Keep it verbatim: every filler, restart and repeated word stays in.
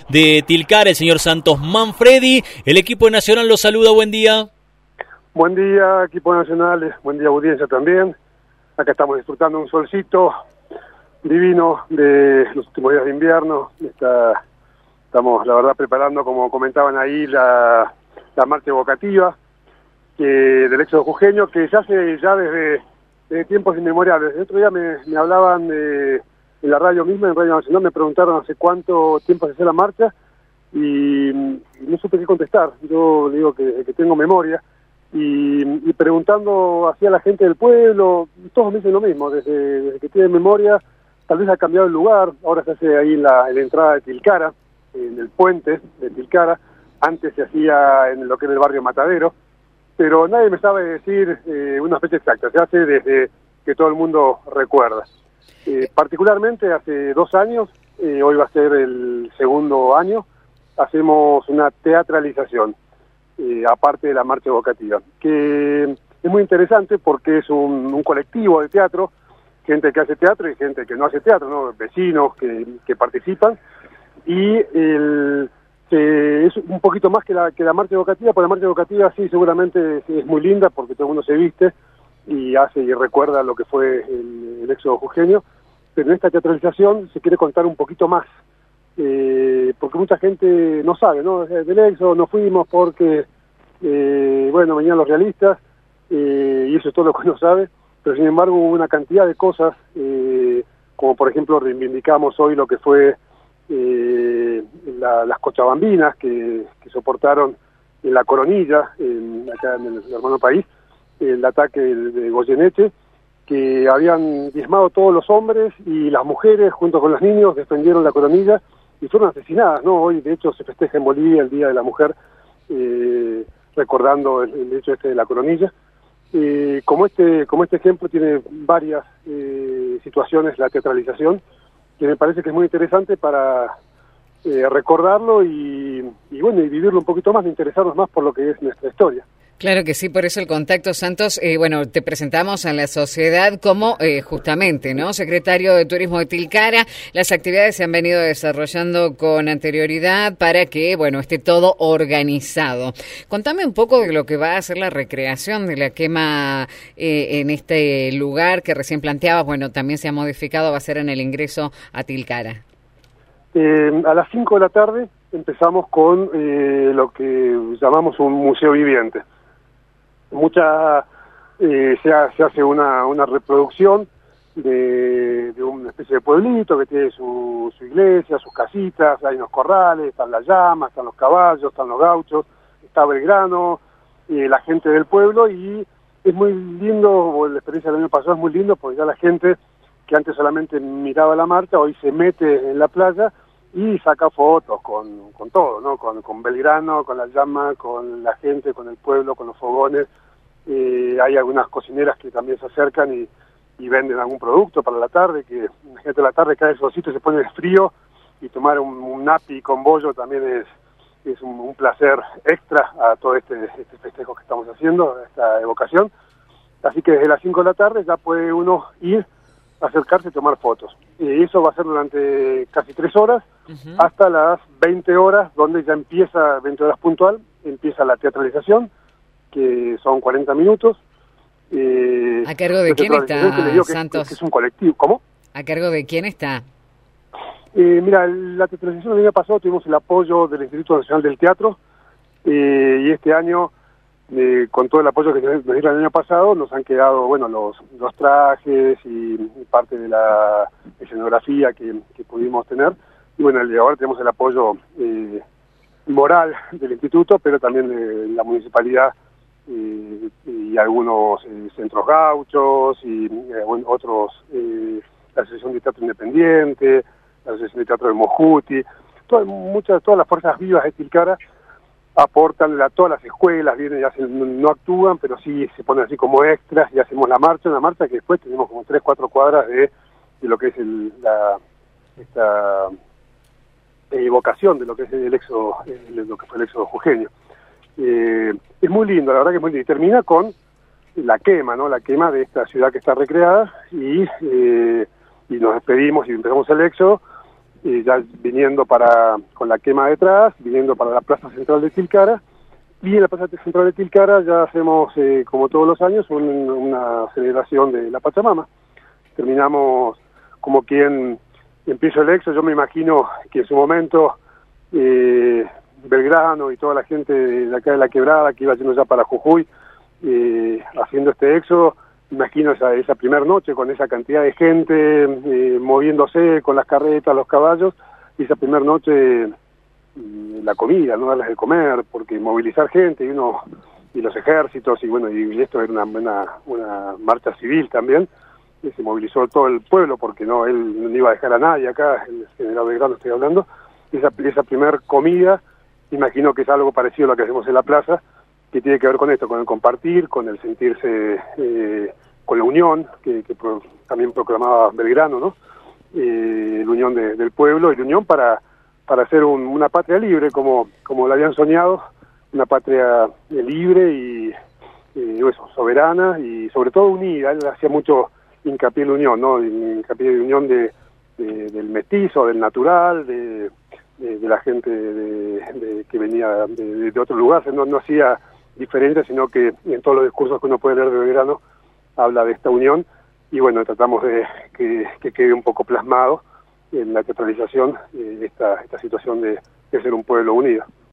de Tilcara, el señor Santos Manfredi. El equipo nacional lo saluda, buen día. Buen día, equipo nacional, buen día audiencia también. Acá estamos disfrutando un solcito divino de los últimos días de invierno. Está, estamos, la verdad, preparando, como comentaban ahí, la, la marcha evocativa que, del éxodo jujeño, que se hace ya desde, desde tiempos inmemoriales. El otro día me, me hablaban de, en la radio misma, en Radio Nacional, me preguntaron hace cuánto tiempo se hace la marcha y, y no supe qué contestar. Yo digo que, que tengo memoria. Y, y preguntando hacia la gente del pueblo, todos me dicen lo mismo, desde, desde que tienen memoria, tal vez ha cambiado el lugar, ahora se hace ahí en la, en la entrada de Tilcara, en el puente de Tilcara, antes se hacía en lo que es el barrio Matadero, pero nadie me sabe decir eh, una fecha exacta, se hace desde que todo el mundo recuerda. Eh, particularmente hace dos años, eh, hoy va a ser el segundo año, hacemos una teatralización. Eh, aparte de la marcha evocativa, que es muy interesante porque es un, un colectivo de teatro, gente que hace teatro y gente que no hace teatro, ¿no? Vecinos que, que participan, y el, que es un poquito más que la, que la marcha evocativa, porque la marcha evocativa sí seguramente es, es muy linda porque todo el mundo se viste y hace y recuerda lo que fue el, el éxodo jujeño, pero en esta teatralización se quiere contar un poquito más. Eh, porque mucha gente no sabe, ¿no? Del éxodo no fuimos porque, eh, bueno, venían los realistas, eh, y eso es todo lo que uno sabe, pero sin embargo hubo una cantidad de cosas, eh, como por ejemplo reivindicamos hoy lo que fue eh, la, las cochabambinas que, que soportaron en la Coronilla, en, acá en el hermano país, el ataque de, de Goyeneche, que habían diezmado todos los hombres y las mujeres junto con los niños defendieron la Coronilla y fueron asesinadas, ¿no? Hoy, de hecho, se festeja en Bolivia el Día de la Mujer, eh, recordando el, el hecho este de la Coronilla. Eh, como este como este ejemplo tiene varias eh, situaciones, la teatralización, que me parece que es muy interesante para eh, recordarlo y, y, bueno, y vivirlo un poquito más, de interesarnos más por lo que es nuestra historia. Claro que sí, por eso el contacto, Santos. Eh, bueno, te presentamos a la sociedad como eh, justamente, ¿no? Secretario de Turismo de Tilcara. Las actividades se han venido desarrollando con anterioridad para que, bueno, esté todo organizado. Contame un poco de lo que va a ser la recreación de la quema eh, en este lugar que recién planteabas. Bueno, también se ha modificado, va a ser en el ingreso a Tilcara. Eh, a las cinco de la tarde empezamos con eh, lo que llamamos un museo viviente. Mucha eh, se, ha, se hace una, una reproducción de, de una especie de pueblito que tiene su, su iglesia, sus casitas, hay unos corrales, están las llamas, están los caballos, están los gauchos, está Belgrano, eh, la gente del pueblo, y es muy lindo, la experiencia del año pasado es muy lindo porque ya la gente que antes solamente miraba la marcha, hoy se mete en la playa y saca fotos con, con todo, ¿no? Con, con Belgrano, con la llama, con la gente, con el pueblo, con los fogones. Eh, hay algunas cocineras que también se acercan y, y venden algún producto para la tarde, que la gente de la tarde cae el solcito y se pone frío, y tomar un, un napi con bollo también es, es un, un placer extra a todo este, este festejo que estamos haciendo, esta evocación. Así que desde las cinco de la tarde ya puede uno ir, acercarse y tomar fotos. Y eso va a ser durante casi tres horas, uh-huh, hasta las veinte horas, donde ya empieza, veinte horas puntual, empieza la teatralización, que son cuarenta minutos. Eh, ¿A cargo de quién está, que Santos? Es, que es un colectivo. ¿Cómo? ¿A cargo de quién está? Eh, mira, la teatralización el año pasado tuvimos el apoyo del Instituto Nacional del Teatro, eh, y este año, Eh, con todo el apoyo que nos dieron el año pasado, nos han quedado, bueno, los, los trajes y, y parte de la escenografía que, que pudimos tener. Y bueno, el de ahora tenemos el apoyo eh, moral del instituto, pero también de la municipalidad, eh, y algunos eh, centros gauchos y eh, bueno, otros, eh, la Asociación de Teatro Independiente, la Asociación de Teatro de Mojuti, todas, muchas, todas las fuerzas vivas de Tilcara aportan a todas las escuelas, vienen y hacen, no actúan, pero sí se ponen así como extras y hacemos la marcha, una marcha que después tenemos como tres, cuatro cuadras de, de lo que es el, la esta evocación de lo que es el éxodo, el, lo que fue el éxodo jujeño. Eh, es muy lindo, la verdad que es muy lindo, y termina con la quema, ¿no? La quema de esta ciudad que está recreada, y, eh, y nos despedimos y empezamos el éxodo, y ya viniendo para con la quema detrás, viniendo para la Plaza Central de Tilcara, y en la Plaza Central de Tilcara ya hacemos, eh, como todos los años, un, una celebración de la Pachamama. Terminamos como quien empieza el éxodo. Yo me imagino que en su momento eh, Belgrano y toda la gente de acá de la Quebrada que iba yendo ya para Jujuy, eh, haciendo este éxodo, imagino esa, esa primera noche con esa cantidad de gente eh, moviéndose con las carretas, los caballos, y esa primera noche eh, la comida, no darles de comer, porque movilizar gente y uno y los ejércitos, y bueno, y esto era una, una, una marcha civil también, y se movilizó todo el pueblo, porque no él no iba a dejar a nadie acá, el general Belgrano estoy hablando, esa, esa primera comida, imagino que es algo parecido a lo que hacemos en la plaza, que tiene que ver con esto, con el compartir, con el sentirse, eh, con la unión, que, que pro, también proclamaba Belgrano, ¿no? Eh, la unión de, del pueblo y la unión para, para hacer un, una patria libre, como, como la habían soñado, una patria eh, libre y eh, eso, soberana y sobre todo unida. Él hacía mucho hincapié en la unión, ¿no? Hincapié en la unión de, de, del mestizo, del natural, de, de, de la gente de, de, que venía de, de otros lugares, no, no hacía diferente, sino que en todos los discursos que uno puede leer de Belgrano habla de esta unión, y bueno, tratamos de que, que quede un poco plasmado en la teatralización eh, esta, esta situación de, de ser un pueblo unido.